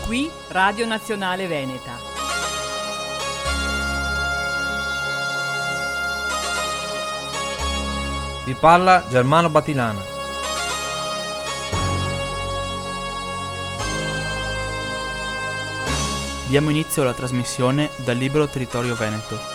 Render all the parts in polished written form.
Qui Radio Nazionale Veneta. Vi parla Germano Batilana. Diamo inizio alla trasmissione dal Libero Territorio Veneto.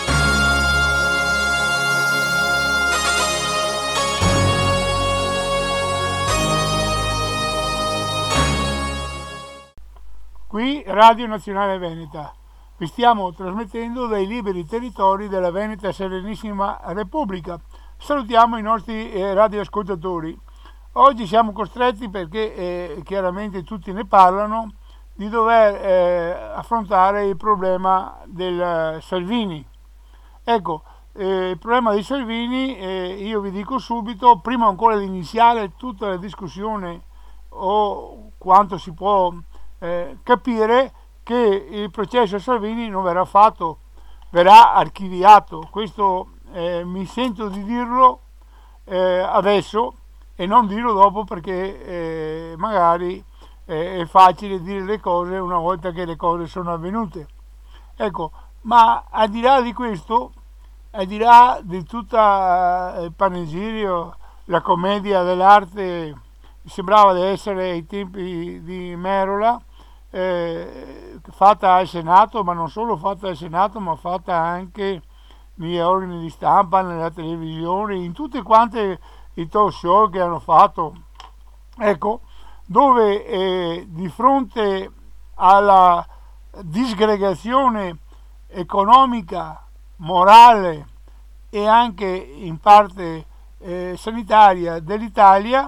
Qui Radio Nazionale Veneta. Vi stiamo trasmettendo dai liberi territori della Veneta Serenissima Repubblica. Salutiamo i nostri radioascoltatori. Oggi siamo costretti, perché chiaramente tutti ne parlano, di dover affrontare il problema del Salvini. Ecco, il problema di Salvini, io vi dico subito, prima ancora di iniziare tutta la discussione o quanto si può capire, che il processo Salvini non verrà fatto, verrà archiviato. Questo mi sento di dirlo adesso e non dirlo dopo, perché magari è facile dire le cose una volta che le cose sono avvenute. Ecco, ma al di là di questo, al di là di tutta il panegirio, la commedia dell'arte, sembrava di essere ai tempi di Merola, fatta al Senato, ma non solo fatta al Senato, ma fatta anche negli organi di stampa, nella televisione, in tutte quante i talk show che hanno fatto. Ecco, dove di fronte alla disgregazione economica, morale e anche in parte sanitaria dell'Italia,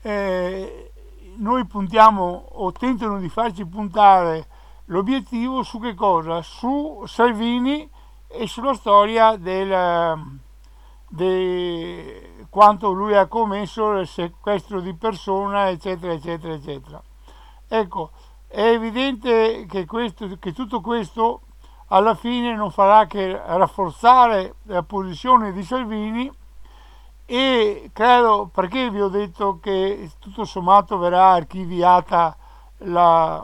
noi puntiamo, o tentano di farci puntare l'obiettivo su che cosa? Su Salvini e sulla storia di quanto lui ha commesso, il sequestro di persona, eccetera, eccetera, eccetera. Ecco, è evidente che tutto questo alla fine non farà che rafforzare la posizione di Salvini, e credo, perché vi ho detto che tutto sommato verrà archiviata la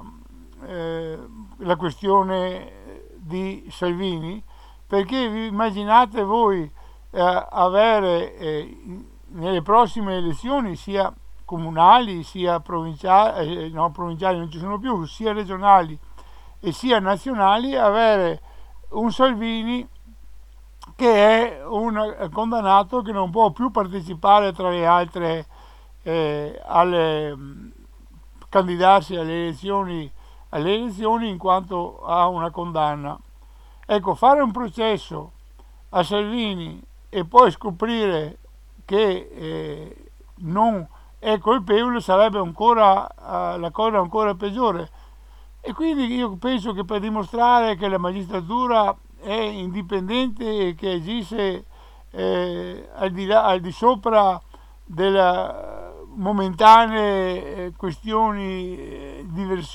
questione di Salvini, perché vi immaginate voi avere nelle prossime elezioni, sia comunali sia provinciali, no, provinciali non ci sono più, sia regionali e sia nazionali, avere un Salvini che è un condannato che non può più partecipare tra le altre candidarsi alle elezioni in quanto ha una condanna. Ecco, fare un processo a Salvini e poi scoprire che non è colpevole sarebbe ancora la cosa ancora peggiore. E quindi io penso che per dimostrare che la magistratura è indipendente e che agisce al di sopra delle momentanee questioni,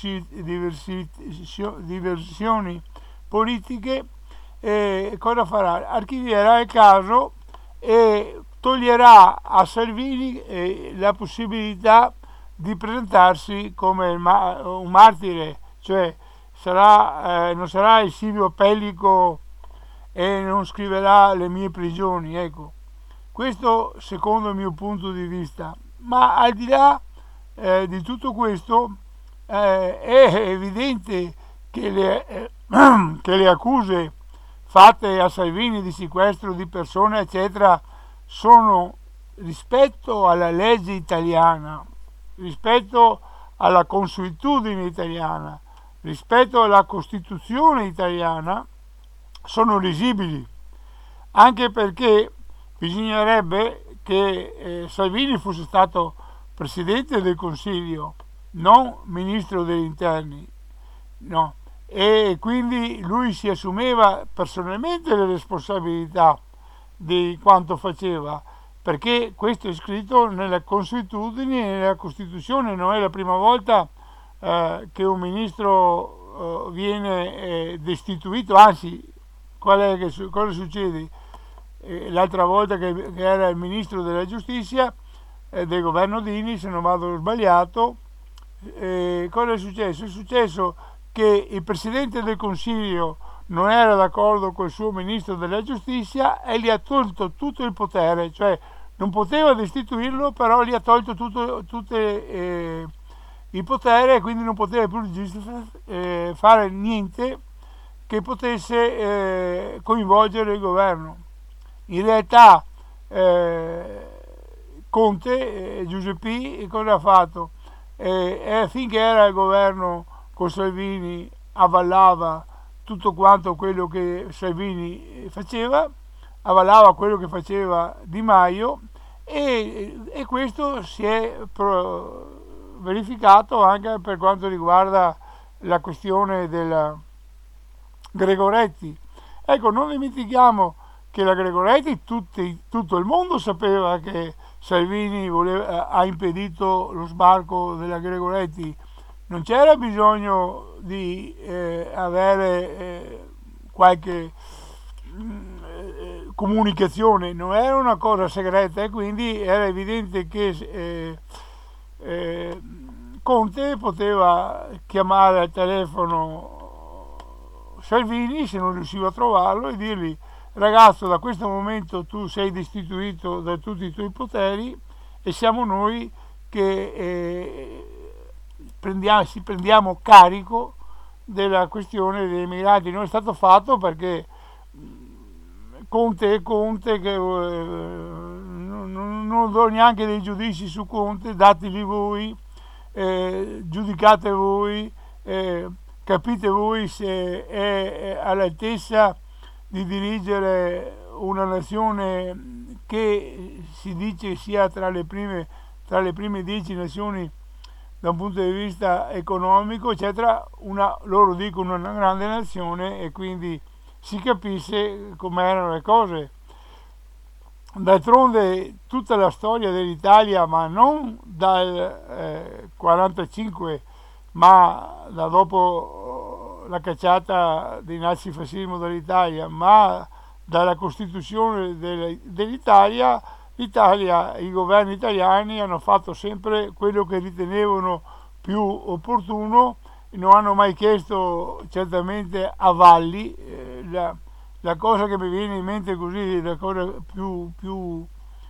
diversioni politiche, cosa farà? Archivierà il caso e toglierà a Salvini la possibilità di presentarsi come un martire, cioè non sarà il Silvio Pellico e non scriverà le mie prigioni. Ecco, questo secondo il mio punto di vista. Ma al di là di tutto questo, è evidente che le accuse fatte a Salvini di sequestro di persone, eccetera, sono rispetto alla legge italiana, rispetto alla consuetudine italiana, rispetto alla Costituzione italiana, sono risibili, anche perché bisognerebbe che Salvini fosse stato Presidente del Consiglio, non Ministro degli Interni, no? E quindi lui si assumeva personalmente le responsabilità di quanto faceva, perché questo è scritto nella consuetudine e nella Costituzione. Non è la prima volta che un ministro viene destituito, anzi, cosa succede? L'altra volta che era il ministro della giustizia del governo Dini, se non vado sbagliato, cosa è successo? È successo che il Presidente del Consiglio non era d'accordo col suo Ministro della Giustizia e gli ha tolto tutto il potere, cioè non poteva destituirlo, però gli ha tolto tutto il potere e quindi non poteva più fare niente che potesse coinvolgere il governo. In realtà Conte, Giuseppe, cosa ha fatto? Finché era il governo con Salvini avvallava tutto quanto quello che Salvini faceva, avvallava quello che faceva Di Maio e questo si è verificato anche per quanto riguarda la questione della Gregoretti. Ecco, non dimentichiamo che la Gregoretti, tutto il mondo sapeva che Salvini ha impedito lo sbarco della Gregoretti, non c'era bisogno di avere qualche comunicazione, non era una cosa segreta e quindi era evidente che Conte poteva chiamare al telefono Salvini se non riusciva a trovarlo e dirgli: ragazzo, da questo momento tu sei destituito da tutti i tuoi poteri e siamo noi che prendiamo carico della questione dei migranti. Non è stato fatto perché Conte è Conte, che non do neanche dei giudizi su Conte, dateli voi, giudicate voi, capite voi se è all'altezza di dirigere una nazione che si dice sia tra le prime 10 nazioni da un punto di vista economico, eccetera. Loro dicono una grande nazione e quindi si capisce com'erano le cose. D'altronde tutta la storia dell'Italia, ma non dal 45, ma da dopo la cacciata dei nazifascismo dall'Italia, ma dalla Costituzione dell'Italia, i governi italiani hanno fatto sempre quello che ritenevano più opportuno, non hanno mai chiesto certamente avalli. La cosa che mi viene in mente così, la cosa più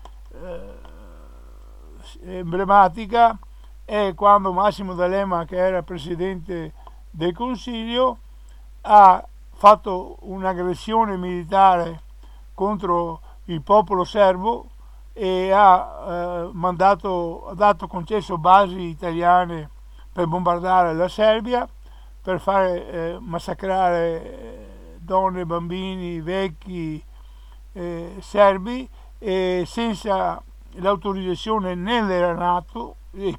emblematica è quando Massimo D'Alema, che era Presidente del Consiglio, ha fatto un'aggressione militare contro il popolo serbo e ha concesso basi italiane per bombardare la Serbia, per fare massacrare donne, bambini, vecchi serbi, senza l'autorizzazione né della NATO,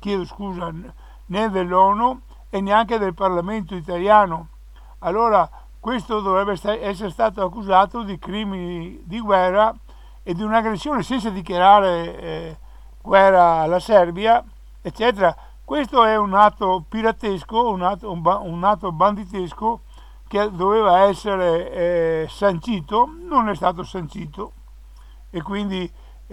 né dell'ONU e neanche del Parlamento italiano. Allora questo dovrebbe essere stato accusato di crimini di guerra e di un'aggressione senza dichiarare guerra alla Serbia, eccetera. Questo è un atto piratesco, un atto banditesco che doveva essere sancito, non è stato sancito e quindi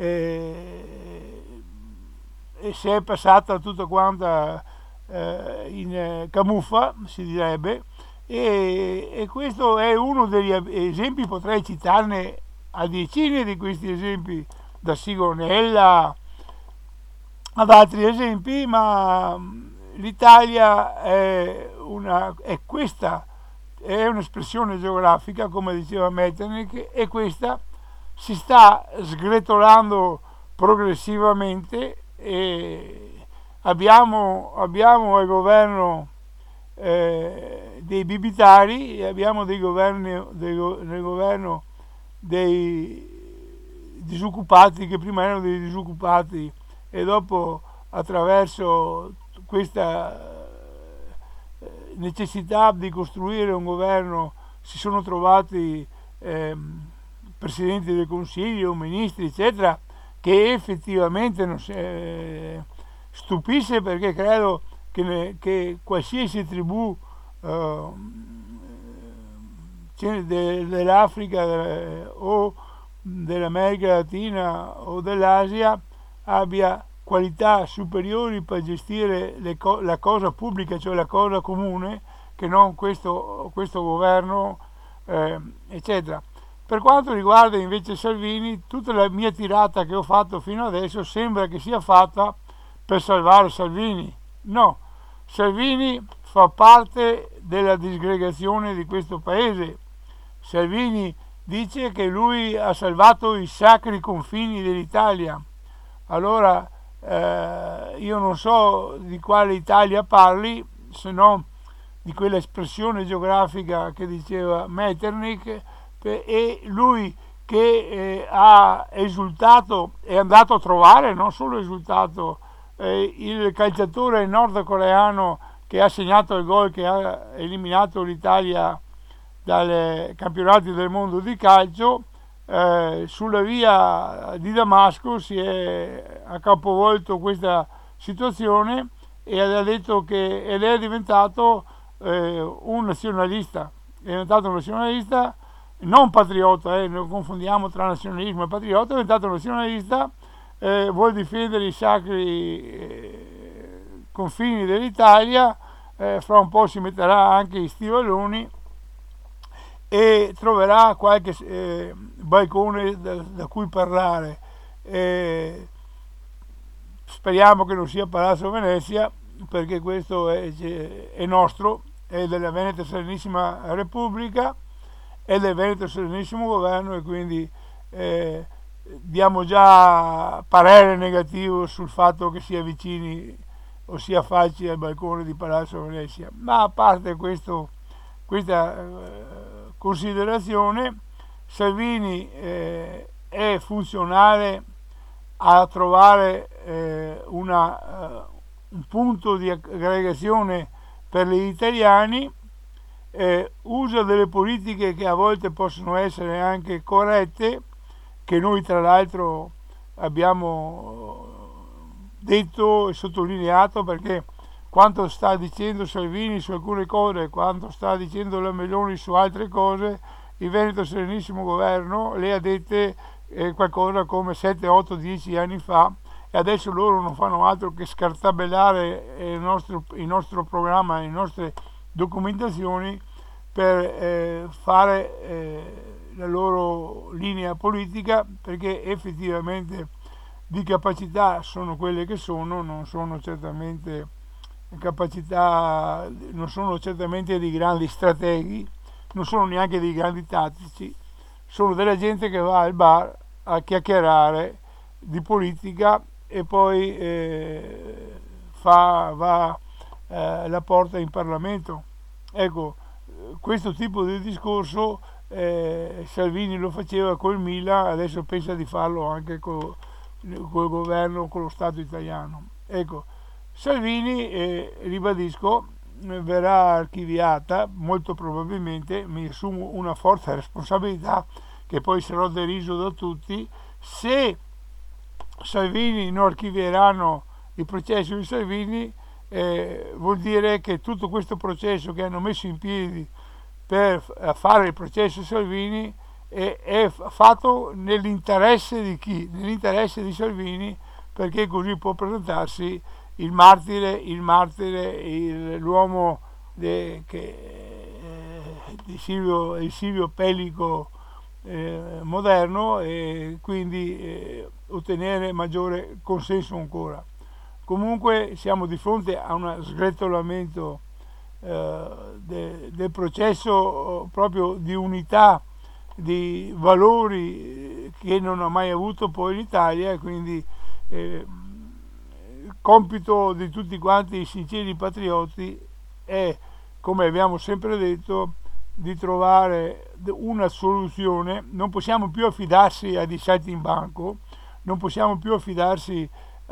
si è passata tutta quanta in camuffa, si direbbe, e questo è uno degli esempi. Potrei citarne a decine di questi esempi, da Sigonella ad altri esempi, ma l'Italia è un'espressione geografica, come diceva Metternich, e questa si sta sgretolando progressivamente e abbiamo al governo dei bibitari e abbiamo nel governo dei disoccupati che prima erano dei disoccupati e dopo, attraverso questa necessità di costruire un governo, si sono trovati presidenti del Consiglio, ministri, eccetera, che effettivamente non stupisce, perché credo che qualsiasi tribù dell'Africa o dell'America Latina o dell'Asia abbia qualità superiori per gestire la cosa pubblica, cioè la cosa comune, che non questo governo, eccetera. Per quanto riguarda invece Salvini, tutta la mia tirata che ho fatto fino adesso sembra che sia fatta per salvare Salvini. No, Salvini fa parte della disgregazione di questo paese. Salvini dice che lui ha salvato i sacri confini dell'Italia. Allora io non so di quale Italia parli, se no di quell'espressione geografica che diceva Metternich, e lui che ha esultato, è andato a trovare, non solo esultato, il calciatore nordcoreano che ha segnato il gol che ha eliminato l'Italia dai campionati del mondo di calcio, sulla via di Damasco ha capovolto questa situazione ed ha detto ed è diventato un nazionalista. È diventato un nazionalista, non patriota, non confondiamo tra nazionalismo e patriota, è diventato un nazionalista, vuole difendere i sacri confini dell'Italia, fra un po' si metterà anche i stivaloni e troverà qualche balcone da cui parlare. Speriamo che non sia Palazzo Venezia, perché questo è nostro, è della Veneta Serenissima Repubblica, è del Veneto Serenissimo Governo, e quindi diamo già parere negativo sul fatto che si avvicini o si affacci al balcone di Palazzo Venezia. Ma a parte questa considerazione, Salvini è funzionale a trovare un punto di aggregazione per gli italiani, usa delle politiche che a volte possono essere anche corrette, che noi tra l'altro abbiamo detto e sottolineato, perché quanto sta dicendo Salvini su alcune cose, quanto sta dicendo la Meloni su altre cose, il Veneto Serenissimo Governo le ha dette qualcosa come 7, 8, 10 anni fa, e adesso loro non fanno altro che scartabellare il nostro programma, le nostre documentazioni per fare la loro linea politica, perché effettivamente di capacità sono quelle che sono, non sono certamente dei grandi strateghi, non sono neanche dei grandi tattici, sono della gente che va al bar a chiacchierare di politica e poi la porta in Parlamento. Ecco, questo tipo di discorso Salvini lo faceva col Milan, adesso pensa di farlo anche col governo, con lo Stato italiano. Ecco, Salvini, ribadisco, verrà archiviata, molto probabilmente, mi assumo una forte responsabilità, che poi sarò deriso da tutti, se Salvini non archivieranno il processo di Salvini, vuol dire che tutto questo processo che hanno messo in piedi per fare il processo Salvini è fatto nell'interesse di chi? Nell'interesse di Salvini, perché così può presentarsi il martire, l'uomo di Silvio Pellico moderno, e quindi ottenere maggiore consenso ancora. Comunque siamo di fronte a un sgretolamento del processo proprio di unità di valori che non ha mai avuto poi l'Italia, e quindi il compito di tutti quanti i sinceri patrioti è, come abbiamo sempre detto, di trovare una soluzione. Non possiamo più affidarsi a dei salti in banco, non possiamo più affidarsi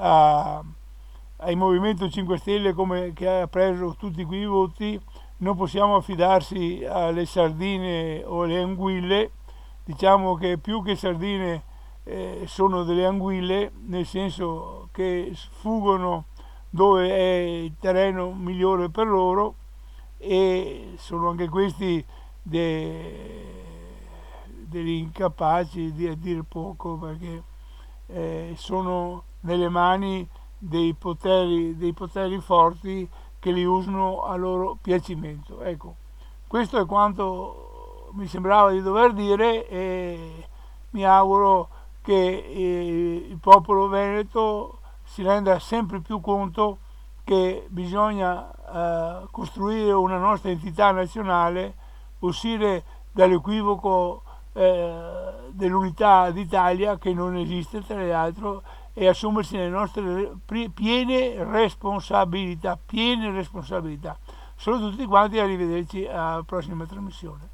ai Movimento 5 Stelle che ha preso tutti quei voti, non possiamo affidarsi alle sardine o alle anguille. Diciamo che più che sardine sono delle anguille, nel senso che sfuggono dove è il terreno migliore per loro, e sono anche questi degli incapaci, di a dir poco, perché sono nelle mani dei poteri forti che li usano a loro piacimento. Ecco, questo è quanto mi sembrava di dover dire e mi auguro che il popolo veneto si renda sempre più conto che bisogna costruire una nostra entità nazionale, uscire dall'equivoco dell'unità d'Italia che non esiste tra l'altro e assumersi le nostre piene responsabilità. Saluto tutti quanti e arrivederci alla prossima trasmissione.